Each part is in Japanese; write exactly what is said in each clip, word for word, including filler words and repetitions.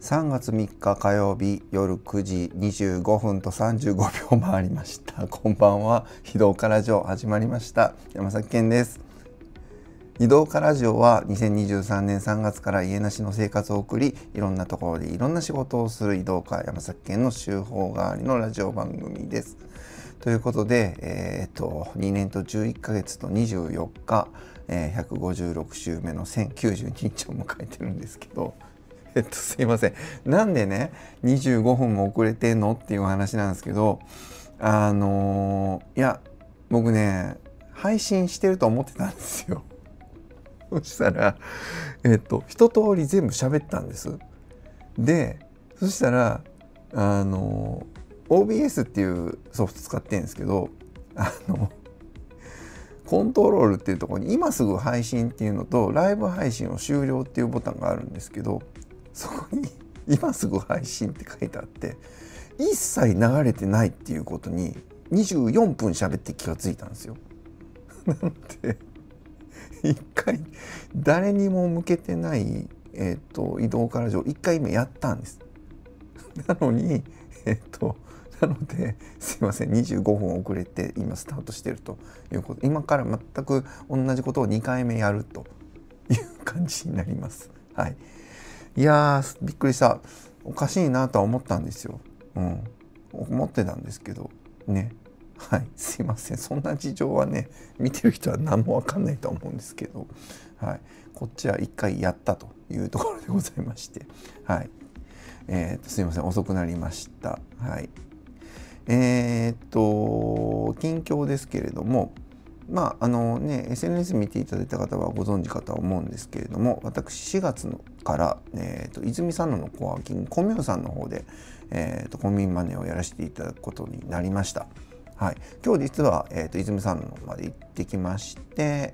さんがつみっか火曜日夜くじにじゅうごふんとさんじゅうごびょう回りました。こんばんは。非道家ラジオ始まりました。山崎健です。非道家ラジオはにせんにじゅうさんねんさんがつから家なしの生活を送り、いろんなところでいろんな仕事をする非道家山崎健の週報代わりのラジオ番組です。ということで、えー、っとにねんとじゅういっかげつとにじゅうよっか、えー、ひゃくごじゅうろくしゅうめのせんきゅうじゅうににちを迎えてるんですけど、えっと、すいません。なんでね、にじゅうごふんも遅れてんのっていう話なんですけど、あのー、いや、僕ね、配信してると思ってたんですよ。そしたら、えっと、一通り全部喋ったんです。で、そしたら、あのー、オービーエス っていうソフト使ってるんですけど、あの、コントロールっていうところに今すぐ配信っていうのとライブ配信を終了っていうボタンがあるんですけど、そこに今すぐ配信って書いてあって一切流れてないっていうことににじゅうよんぷん喋って気がついたんですよ。なので一回誰にも向けてないえっと移動から上一回今やったんです。なのにえっとなのですいませんにじゅうごふん遅れて今スタートしてるということ、今から全く同じことをにかいめやるという感じになります。はい。いやーびっくりした。おかしいなとは思ったんですよ。うん、思ってたんですけどね。はい、すいません。そんな事情はね、見てる人は何もわかんないと思うんですけど、はい、こっちは一回やったというところでございまして、はい、えー、とすいません遅くなりました。はい、えー、っと近況ですけれども。まああのね、エスエヌエス 見ていただいた方はご存知かとは思うんですけれども、私しがつから、えー、と泉佐野のコワーキングコミューさんの方で、えー、とコンビニマネーをやらせていただくことになりました。はい、今日実は、えー、と泉佐野まで行ってきまして、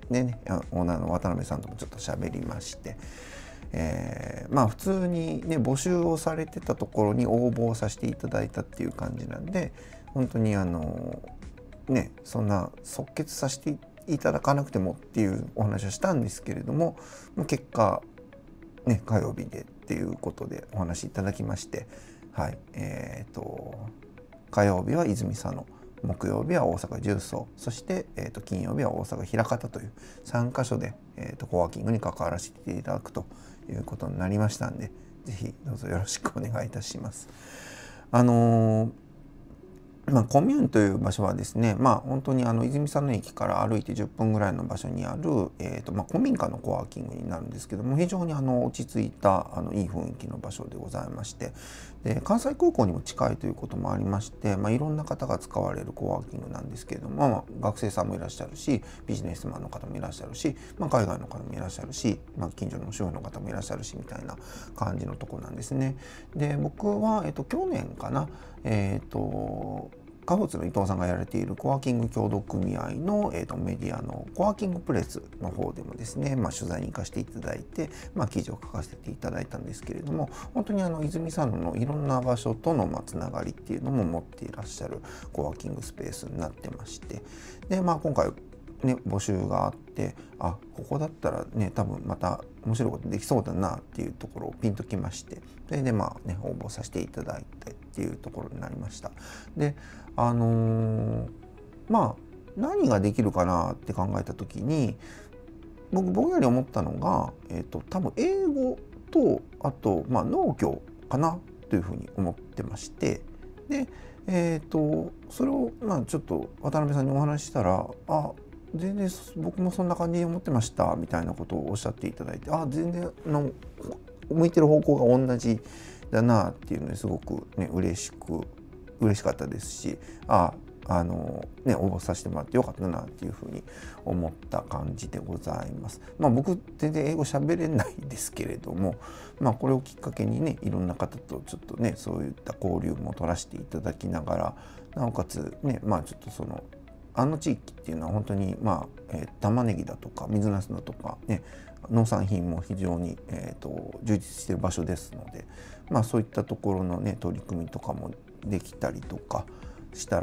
でね、オーナーの渡辺さんともちょっと喋りまして、えー、まあ普通にね募集をされてたところに応募をさせていただいたっていう感じなんで、本当にあのね、そんな即決させていただかなくてもっていうお話をしたんですけれども、結果、ね、火曜日でっていうことでお話いただきまして、はい、えーと火曜日は泉佐野、木曜日は大阪十三、そして、えー、と金曜日は大阪枚方というさんかしょで、えー、とコワーキングに関わらせていただくということになりましたんで、ぜひどうぞよろしくお願いいたします。あのーまあ、コミューンという場所はですね、まあ、本当にあの泉佐野駅から歩いてじゅっぷんぐらいの場所にある、えーとまあ、古民家のコワーキングになるんですけども、非常にあの落ち着いたあのいい雰囲気の場所でございまして、で関西空港にも近いということもありまして、まあ、いろんな方が使われるコワーキングなんですけれども、まあ、学生さんもいらっしゃるし、ビジネスマンの方もいらっしゃるし、まあ、海外の方もいらっしゃるし、まあ、近所の主婦の方もいらっしゃるしみたいな感じのところなんですね。で僕は、えーと去年かな、えっ、ー、とカフーツの伊藤さんがやられているコワーキング協同組合の、えー、とメディアのコワーキングプレスの方でもですね、まあ、取材に行かせていただいて、まあ、記事を書かせていただいたんですけれども、本当にあの泉佐野のいろんな場所とのまあつながりっていうのも持っていらっしゃるコワーキングスペースになってまして、で、まあ、今回ね、募集があって、あ、ここだったらね多分また面白いことできそうだなっていうところをピンときまして、それでまあね応募させていただいてっていうところになりました。であのー、まあ何ができるかなって考えた時に、僕ぼんやり思ったのが、えーと、多分英語とあと、まあ、農業かなというふうに思ってまして、でえーとそれをまあちょっと渡辺さんにお話ししたら、あ全然僕もそんな感じに思ってましたみたいなことをおっしゃっていただいて、あ全然の向いてる方向が同じだなっていうのですごくね嬉しく嬉しかったですし、ああのね応募させてもらってよかったなっていうふうに思った感じでございます。まあ僕全然英語喋れないですけれども、まあこれをきっかけにねいろんな方とちょっとねそういった交流も取らせていただきながら、なおかつねまあちょっとそのあの地域っていうのは本当にまあ、えー、玉ねぎだとか水なすだとかね農産品も非常に、えー、と充実している場所ですので、まあそういったところのね取り組みとかもできたりとかしたら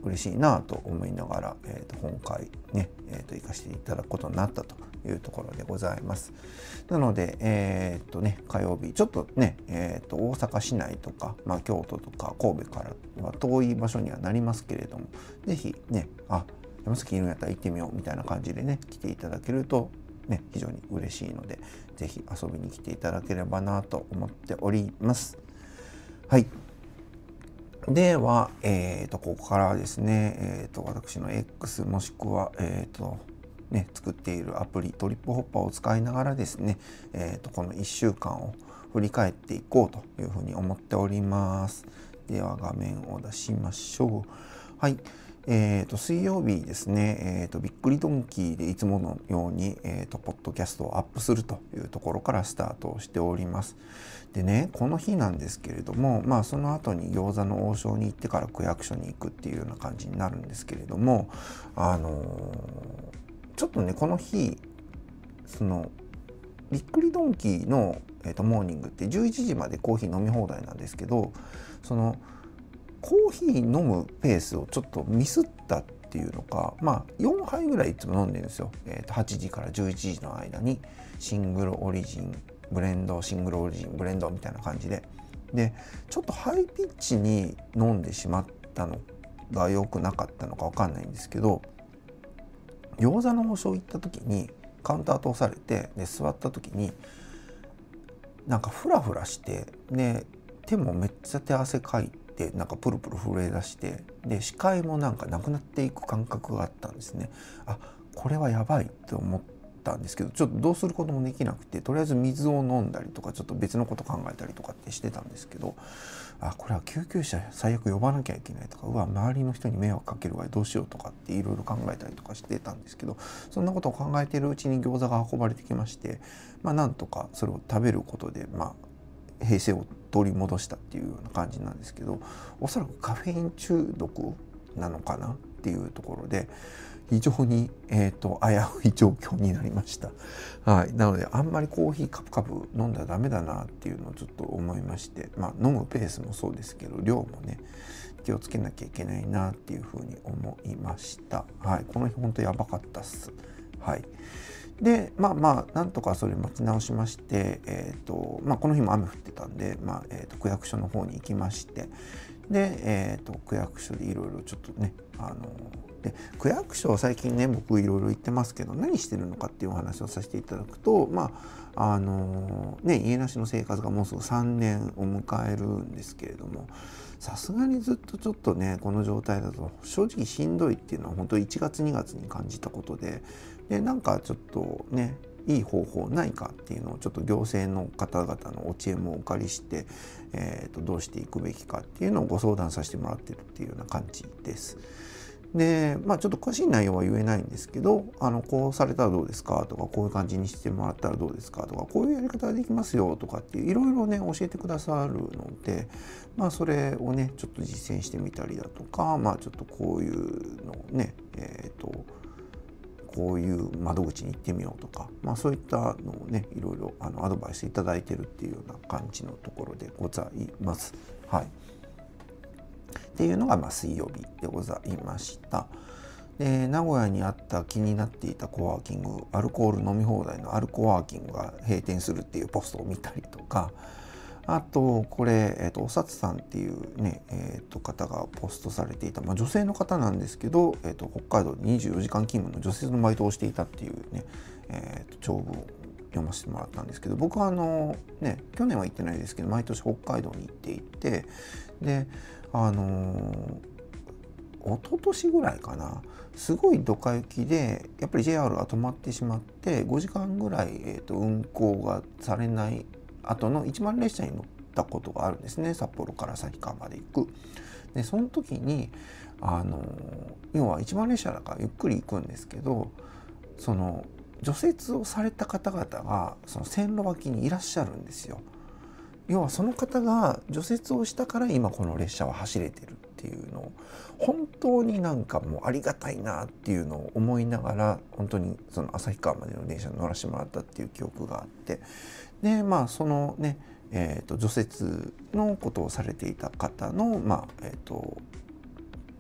嬉しいなと思いながら、えー、と今回ね、えー、と行かせていただくことになったというところでございます。なので、えー、とね、火曜日ちょっとね、えー、と大阪市内とか、まあ、京都とか神戸からは遠い場所にはなりますけれども、是非ね、あ、山崎いるんやったら行ってみようみたいな感じでね来ていただけるとね非常に嬉しいので、是非遊びに来ていただければなと思っております。はい。では、えー、とここからはですね、えー、と私の X もしくは、えーとね、作っているアプリトリップホッパーを使いながらですね、えー、とこのいっしゅうかんを振り返っていこうというふうに思っております。では画面を出しましょう。はい。えー、と水曜日ですね、えー、とびっくりドンキーでいつものように、えー、とポッドキャストをアップするというところからスタートをしております。でね、この日なんですけれども、まあその後に餃子の王将に行ってから区役所に行くっていうような感じになるんですけれども、あのー、ちょっとねこの日そのびっくりドンキーの、えー、とモーニングってじゅういちじまでコーヒー飲み放題なんですけど、そのコーヒー飲むペースをちょっとミスったっていうのか、まあよんはいぐらいいつも飲んでるんですよ。えー、とはちじからじゅういちじの間にシングルオリジンブレンドシングルオリジンブレンドみたいな感じで、でちょっとハイピッチに飲んでしまったのが良くなかったのか分かんないんですけど、餃子の王将行った時にカウンター通されて、で座った時になんかフラフラして、で手もめっちゃ手汗かいて、なんかプルプル震え出して、で視界もなんかなくなっていく感覚があったんですね。あ、これはやばいって思ったんですけど、ちょっとどうすることもできなくて、とりあえず水を飲んだりとかちょっと別のこと考えたりとかってしてたんですけど、あ、これは救急車最悪呼ばなきゃいけないとか、うわ周りの人に迷惑かけるわどうしようとかっていろいろ考えたりとかしてたんですけど、そんなことを考えているうちに餃子が運ばれてきまして、まあなんとかそれを食べることでまあ平静を取り戻したっていうような感じなんですけど、おそらくカフェイン中毒なのかなっていうところで非常に、えーと、危うい状況になりました。はい、なのであんまりコーヒーカプカプ飲んだらダメだなっていうのをちょっと思いまして、まあ飲むペースもそうですけど量もね気をつけなきゃいけないなっていうふうに思いました。はい、この日本当やばかったっす。はい。でまあまあなんとかそれ待ち直しまして、えーとまあ、この日も雨降ってたんで、まあえー、と区役所の方に行きまして、で、えー、と区役所でいろいろちょっとね、あので区役所は最近ね僕いろいろ行ってますけど、何してるのかっていうお話をさせていただくと、まああのね家なしの生活がもうすぐさんねんを迎えるんですけれども、さすがにずっとちょっとねこの状態だと正直しんどいっていうのは本当いちがつにがつに感じたことで、でなんかちょっとねいい方法ないかっていうのをちょっと行政の方々のお知恵もお借りして、えー、とどうしていくべきかっていうのをご相談させてもらってるっていうような感じです。でまあちょっと詳しい内容は言えないんですけど、あのこうされたらどうですかとか、こういう感じにしてもらったらどうですかとか、こういうやり方ができますよとかっていろいろね教えてくださるので、まあそれをねちょっと実践してみたりだとか、まあちょっとこういうのをねえっ、ー、とこういう窓口に行ってみようとか、まあ、そういったのをねいろいろあのアドバイスいただいてるっていうような感じのところでございます。はい、っていうのがまあ水曜日でございました。で名古屋にあった気になっていたコワーキング、アルコール飲み放題のアルコワーキングが閉店するっていうポストを見たりとか、あとこれ、えー、とおさつさんっていうね、えー、と方がポストされていた、まあ、女性の方なんですけど、えー、と北海道でにじゅうよじかん勤務の女性のバイトをしていたっていうね、えー、と長文を読ませてもらったんですけど、僕はあのね去年は行ってないですけど毎年北海道に行っていて、であのー、一昨年ぐらいかな、すごいドカ雪でやっぱり ジェイアール が止まってしまってごじかんぐらい、えー、と運行がされない後の一番列車に乗ったことがあるんですね、札幌から旭川まで行く。でその時にあの要は一番列車だからゆっくり行くんですけど、その除雪をされた方々がその線路脇にいらっしゃるんですよ。要はその方が除雪をしたから今この列車は走れてるっていうのを本当になんかもうありがたいなっていうのを思いながら、本当にその旭川までの電車に乗らせてもらったっていう記憶があって、でまあそのね、えー、と除雪のことをされていた方の、まあえー、と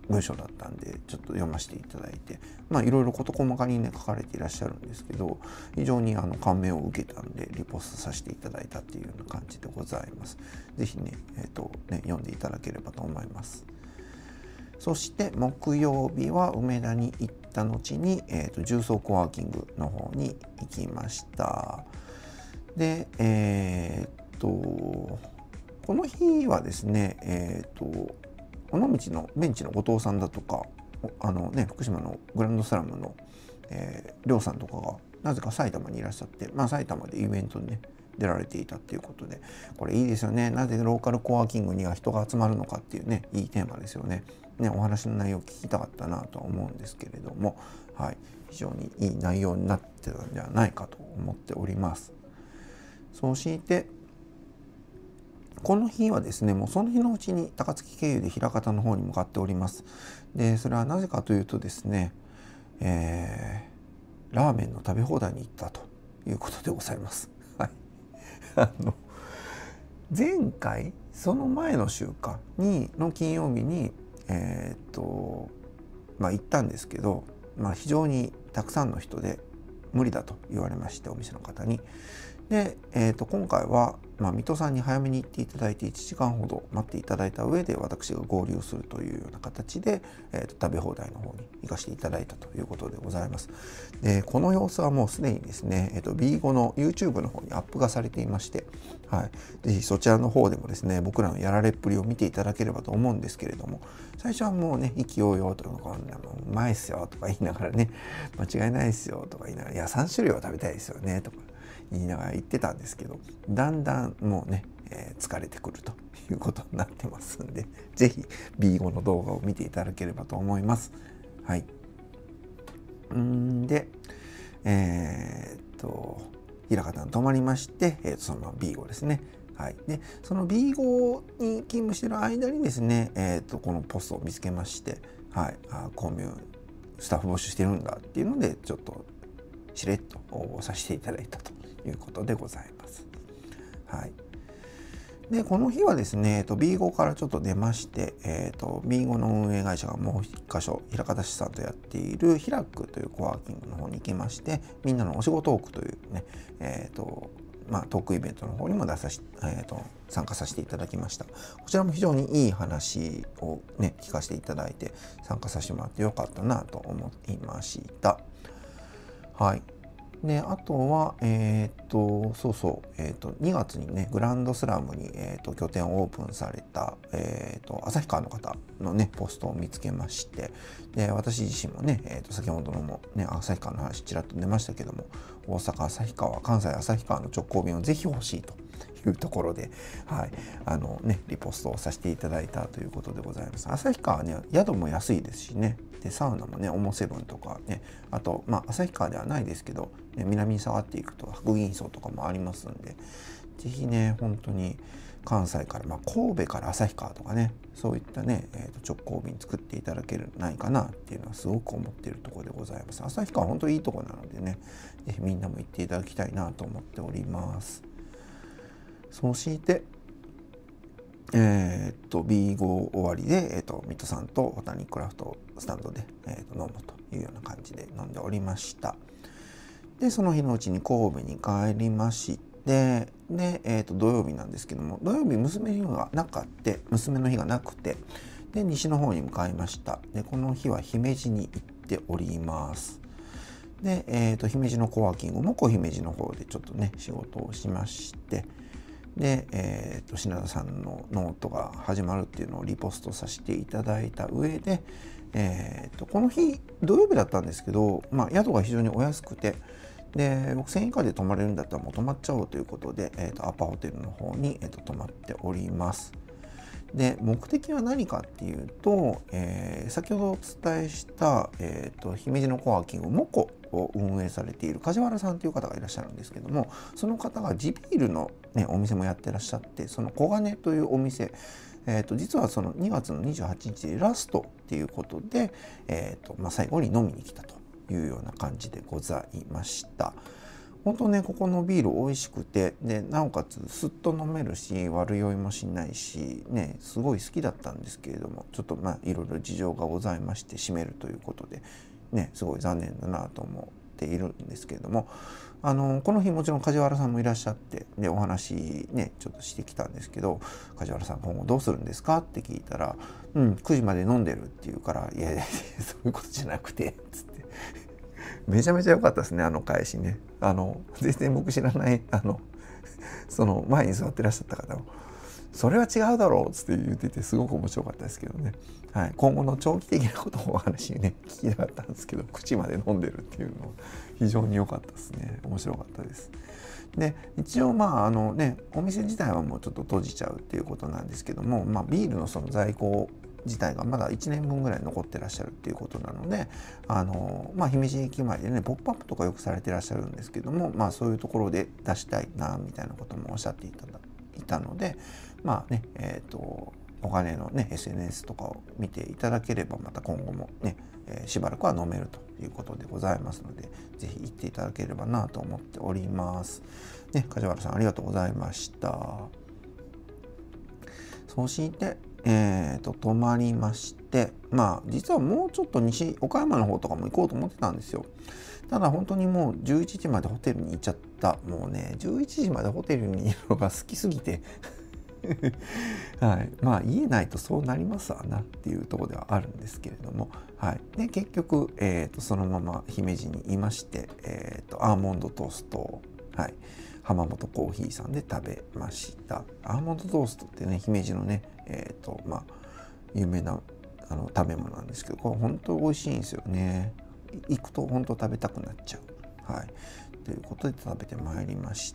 文章だったんでちょっと読ませていただいて、まあいろいろ事細かにね書かれていらっしゃるんですけど、非常にあの感銘を受けたんでリポストさせていただいたっていうような感じでございます。是非ねえっとね読んでいただければと思います。そして木曜日は梅田に行った後に、えー、と重曹コワーキングの方に行きました。で、えっ、とこの日はですね、えっ、と尾道のベンチの後藤さんだとか、あのね福島のグランドスラムの、えー、りょうさんとかがなぜか埼玉にいらっしゃって、まあ埼玉でイベントにね出られていたっていうことで、これいいですよね。なぜローカルコワーキングには人が集まるのかっていうね、いいテーマですよね。ね、お話の内容を聞きたかったなとは思うんですけれども、はい、非常にいい内容になってたんではないかと思っております。そしてこの日はですね、もうその日のうちに高槻経由で枚方の方に向かっております。で、それはなぜかというとですね、えー、ラーメンの食べ放題に行ったということでございます。はい、あの前回その前の週かにの金曜日にえー、っとまあ行ったんですけど、まあ、非常にたくさんの人で無理だと言われまして、お店の方に。で、えー、と今回は、まあ、水戸さんに早めに行っていただいていちじかんほど待っていただいた上で私が合流するというような形で、えー、と食べ放題の方に行かせていただいたということでございます。でこの様子はもうすでにですね、えー、と ビーご の YouTube の方にアップがされていまして、はい、ぜひそちらの方でもですね僕らのやられっぷりを見ていただければと思うんですけれども、最初はもうね意気揚々とか「こんなもんうまいっすよ」とか言いながらね「間違いないっすよ」とか言いながら「いやさん種類は食べたいですよね」とか言いながら言ってたんですけど、だんだんもうね、えー、疲れてくるということになってますんで、ぜひ ビーご の動画を見ていただければと思います。はい。んで、えー、っと枚方に泊まりまして、えー、そのまま ビーご ですね。はい、でその ビーご に勤務している間にですね、えー、とこのポストを見つけまして、はい、あコミュスタッフ募集してるんだっていうのでちょっとしれっと応募させていただいたということでございます。はい、でこの日はですね、えー、と ビーご からちょっと出まして、えー、と ビーご の運営会社がもう一箇所枚方市さんとやっているヒラックというコワーキングの方に行きまして、みんなのお仕事トークというね、えーとまあ、トークイベントの方にも出さし、えー、と参加させていただきました。こちらも非常にいい話をね聞かせていただいて参加させてもらってよかったなと思いました。はい。であとは、えっ、ー、とそうそう、えー、とにがつにねグランドスラムに、えー、と拠点をオープンされた、えー、と旭川の方のねポストを見つけまして、で私自身もね、えー、と先ほどのもね旭川の話ちらっと出ましたけども、大阪旭川関西旭川の直行便をぜひ欲しいというところで、はい、あのねリポストをさせていただいたということでございます。旭川はね宿も安いですしね、でサウナもねオモセブンとかね、あとまあ旭川ではないですけど、ね、南に下がっていくと白銀荘とかもありますんで、ぜひね本当に関西から、まあ、神戸から旭川とかね、そういったね、えー、と直行便作っていただけるないかなっていうのはすごく思っているところでございます。旭川本当にいいところなのでね、ぜひみんなも行っていただきたいなと思っております。そして、えー、っと ビーご 終わりで、えー、っとミッドさんとボタニッククラフトスタンドで、えー、っと飲むというような感じで飲んでおりました。でその日のうちに神戸に帰りまして、で、えー、と土曜日なんですけども、土曜日娘の日がなかって娘の日がなくて、で西の方に向かいました。でこの日は姫路に行っております。で、えー、と姫路のコワーキングも小姫路の方でちょっとね仕事をしまして、で、えー、と品田さんのノートが始まるっていうのをリポストさせていただいた上で、えー、とこの日土曜日だったんですけど、まあ、宿が非常にお安くて、でろくせんえん以下で泊まれるんだったらもう泊まっちゃおうということで、えー、とアパホテルの方に、えー、と泊まっております。で目的は何かっていうと、えー、先ほどお伝えした、えー、と姫路のコワーキングモコを運営されている梶原さんという方がいらっしゃるんですけども、その方が地ビールの、ね、お店もやってらっしゃって、その小金というお店、えー、と実はそのにがつのにじゅうはちにちでラストっていうことで、えーとまあ、最後に飲みに来たというような感じでございました。 本当ねここのビール美味しくて、でなおかつすっと飲めるし悪酔いもしないしね、すごい好きだったんですけれども、ちょっとまあいろいろ事情がございまして閉めるということでね、すごい残念だなと思っているんですけれども、あのこの日もちろん梶原さんもいらっしゃって、でお話ねちょっとしてきたんですけど、梶原さん今後どうするんですかって聞いたら、うんくじまで飲んでるって言うから、いやいやそういうことじゃなくてつってめちゃめちゃ良かったですね、あの返しね。あの全然僕知らないあのその前に座ってらっしゃった方もそれは違うだろうっつって言ってて、すごく面白かったですけどね。はい、今後の長期的なことをお話ね聞きたかったんですけど、口まで飲んでるっていうの非常に良かったですね。面白かったです。で一応まああのねお店自体はもうちょっと閉じちゃうっていうことなんですけども、まあ、ビールのその在庫自体がまだいちねんぶんぐらい残ってらっしゃるっていうことなので、あのまあ姫路駅前でねポップアップとかよくされてらっしゃるんですけども、まあそういうところで出したいなみたいなこともおっしゃっていただいたので、まあねえっとお金のね エスエヌエス とかを見ていただければ、また今後もね、えー、しばらくは飲めるということでございますので、ぜひ行っていただければなと思っております。ね、梶原さんありがとうございました。そして、えー、と泊まりまして、まあ実はもうちょっと西岡山の方とかも行こうと思ってたんですよ。ただ本当にもうじゅういちじまでホテルに行っちゃった。もうねじゅういちじまでホテルにいるのが好きすぎてはい、まあ言えないとそうなりますわなっていうところではあるんですけれども、はい、で結局、えー、とそのまま姫路にいまして、えー、とアーモンドトーストを、はい、浜本コーヒーさんで食べました。アーモンドトーストってね姫路のね、えーとまあ、有名なあの食べ物なんですけど、これ本当美味しいんですよね。行くと本当食べたくなっちゃう。はい、ということで食べてまいりました。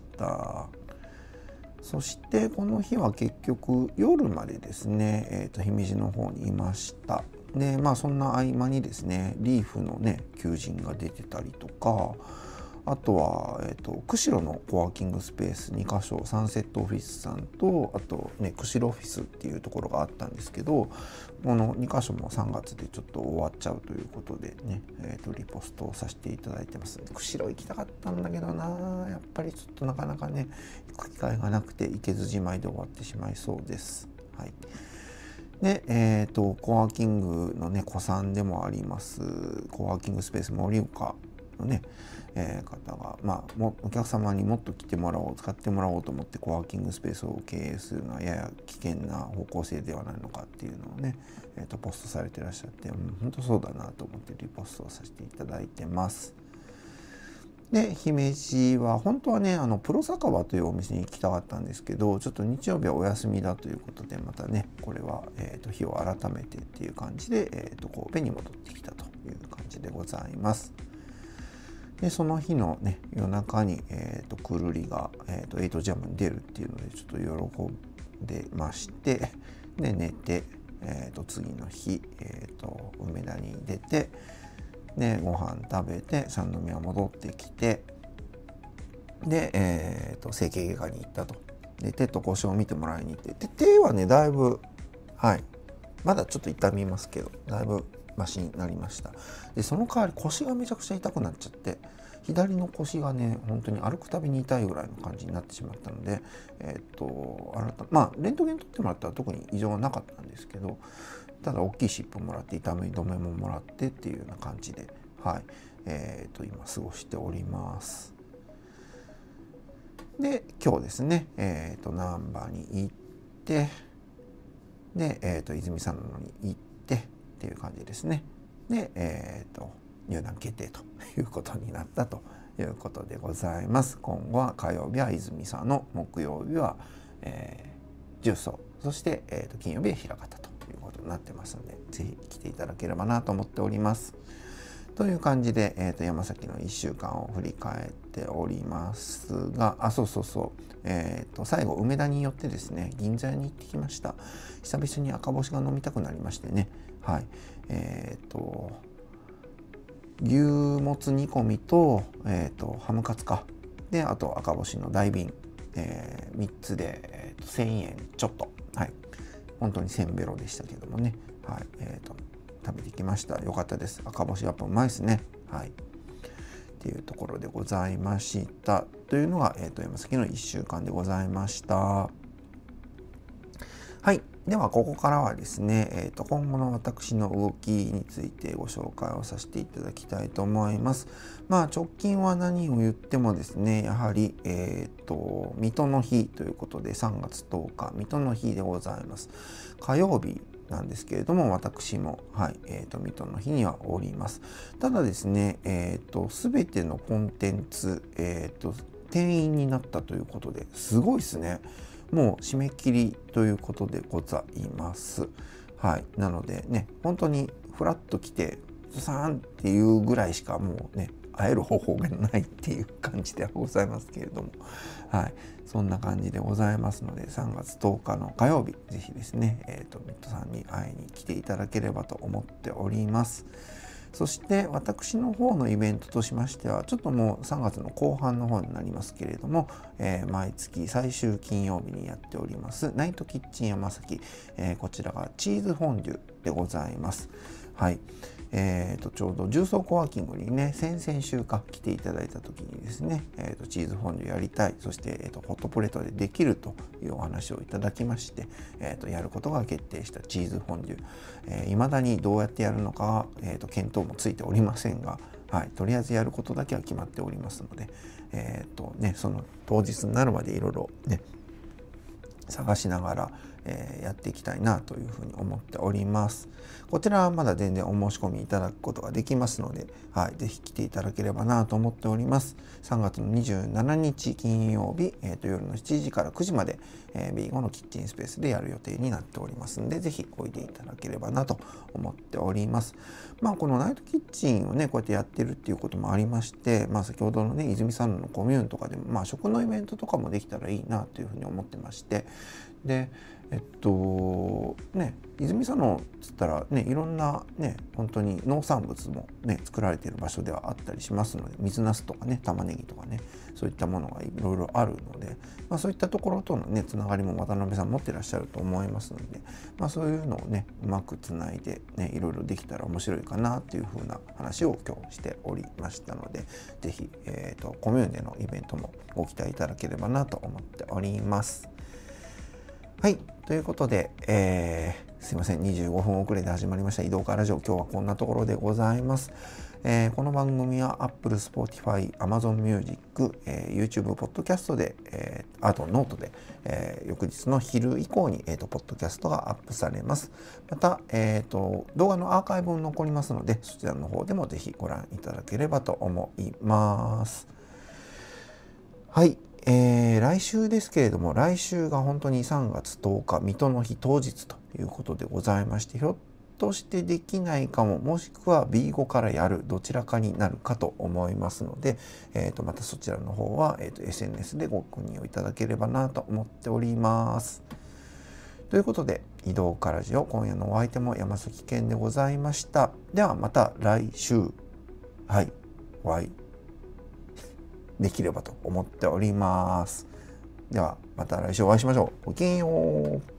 そしてこの日は結局夜までですね、えー、と姫路の方にいました。でまあそんな合間にですねリーフのね求人が出てたりとか、あとは、えー、と釧路のコワーキングスペースにかしょ、サンセットオフィスさんと、あとね釧路オフィスっていうところがあったんですけど、このにかしょもさんがつでちょっと終わっちゃうということでね、えー、とリポストをさせていただいてます。釧路行きたかったんだけどな、やっぱりちょっとなかなかね行く機会がなくて行けずじまいで終わってしまいそうです。はい。で、えー、とコワーキングのね古参でもありますコワーキングスペース盛岡のね、えー、方が、まあ、もお客様にもっと来てもらおう、使ってもらおうと思ってコワーキングスペースを経営するのはやや危険な方向性ではないのかっていうのをね、えー、とポストされてらっしゃって、うん、本当そうだなと思ってリポストをさせていただいてます。で姫路は本当はねあのプロ酒場というお店に行きたかったんですけど、ちょっと日曜日はお休みだということで、またねこれは、えー、と日を改めてっていう感じで、えー、と神戸に戻ってきたという感じでございます。でその日のね夜中に、えー、とくるりが、えー、とエイトジャムに出るっていうのでちょっと喜んでまして、で寝て、えー、と次の日、えー、と梅田に出て、でご飯食べて三宮戻ってきて、で、えー、と整形外科に行ったと。で手と腰を見てもらいに行って、で手はねだいぶはいまだちょっと痛みますけどだいぶマシになりました。でその代わり腰がめちゃくちゃ痛くなっちゃって、左の腰がね本当に歩くたびに痛いぐらいの感じになってしまったので、えっとあなたまあレントゲン取ってもらったら特に異常はなかったんですけど、ただ大きい湿布もらって痛み止めももらってっていうような感じで、はいえっと今過ごしております。で今日ですね、えっと難波に行って、で、えっと泉佐野に行ってっていう感じですね。で、えっと入団決定ということになったということでございます。今後は火曜日は泉佐野、木曜日は、えー、重曹、そして、えー、と金曜日は枚方ということになってますので、ぜひ来ていただければなと思っております。という感じで、えー、と山崎のいっしゅうかんを振り返っておりますが、あそうそうそう、えー、と最後梅田に寄ってですね銀座に行ってきました。久々に赤星が飲みたくなりましてね、はいえっ、ー、と牛もつ煮込みと、えー、とハムカツかで、あと赤星の大瓶、えー、みっつで、えー、とせんえんちょっと、はい本当にせんベロでしたけどもね、はいえー、と食べてきました。よかったです。赤星やっぱうまいですね。はいっっていうところでございましたというのが、えー、と山崎のいっしゅうかんでございました。はい。ではここからはですね、えー、と今後の私の動きについてご紹介をさせていただきたいと思います。まあ直近は何を言ってもですね、やはり、えー、と水戸の日ということでさんがつとおか水戸の日でございます。火曜日なんですけれども、私も、はいえー、と水戸の日にはおります。ただですね、えー、と全てのコンテンツ、えー、と定員になったということですごいですね。もう締め切りということでございます。はい。なのでね、本当にフラッと来て、さーんっていうぐらいしかもうね、会える方法がないっていう感じではございますけれども、はい。そんな感じでございますので、さんがつとおかの火曜日、ぜひですね、えっと、ミッドさんに会いに来ていただければと思っております。そして私の方のイベントとしましては、ちょっともうさんがつの後半の方になりますけれども、えー、毎月最終金曜日にやっておりますナイトキッチン山崎、えー、こちらがチーズフォンデュでございます。はい。えー、とちょうど重曹コワーキングにね、先々週か来ていただいた時にですね、えー、とチーズフォンデュやりたい、そして、えー、とホットプレートでできるというお話をいただきまして、えー、とやることが決定したチーズフォンデュ、えー、未だにどうやってやるのかは、えー、と検討もついておりませんが、はい、とりあえずやることだけは決まっておりますので、えーとね、その当日になるまでいろいろね探しながら、えー、やっていきたいなというふうに思っております。こちらはまだ全然お申し込みいただくことができますので、はい、ぜひ来ていただければなと思っております。さんがつのにじゅうしちにち金曜日、えー、と夜のしちじからくじまで、えー、ビーゴのキッチンスペースでやる予定になっておりますので、ぜひおいでいただければなと思っております。まあこのナイトキッチンをねこうやってやってるっていうこともありまして、まあ先ほどのね泉さんのコミューンとかでもまあ食のイベントとかもできたらいいなというふうに思ってまして、でえっとね泉佐野っつったらねいろんなね本当に農産物もね作られている場所ではあったりしますので、水なすとかね玉ねぎとかねそういったものがいろいろあるので、まあ、そういったところとのねつながりも渡辺さん持ってらっしゃると思いますので、まあ、そういうのをねうまくつないでねいろいろできたら面白いかなっていう風な話を今日しておりましたので、是非、えーと、コミューンでのイベントもご期待いただければなと思っております。はい。ということで、えー、すいません。にじゅうごふん遅れで始まりました移動化ラジオ。今日はこんなところでございます。えー、この番組は Apple、Spotify、Amazon Music、えー、YouTube、Podcast で、えー、あとノートで、えー、翌日の昼以降に、えーと、ポッドキャストがアップされます。また、えーと、動画のアーカイブも残りますので、そちらの方でもぜひご覧いただければと思います。はい。えー、来週ですけれども、来週が本当にさんがつとおか、水戸の日当日ということでございまして、ひょっとしてできないかも、もしくは ビーご からやる、どちらかになるかと思いますので、えー、とまたそちらの方は、えー、と エスエヌエス でご確認をいただければなと思っております。ということで、移動化ラジオ、今夜のお相手も山崎健でございました。ではまた来週、はい、お会いできればと思っております。ではまた来週お会いしましょう。ごきげんよう。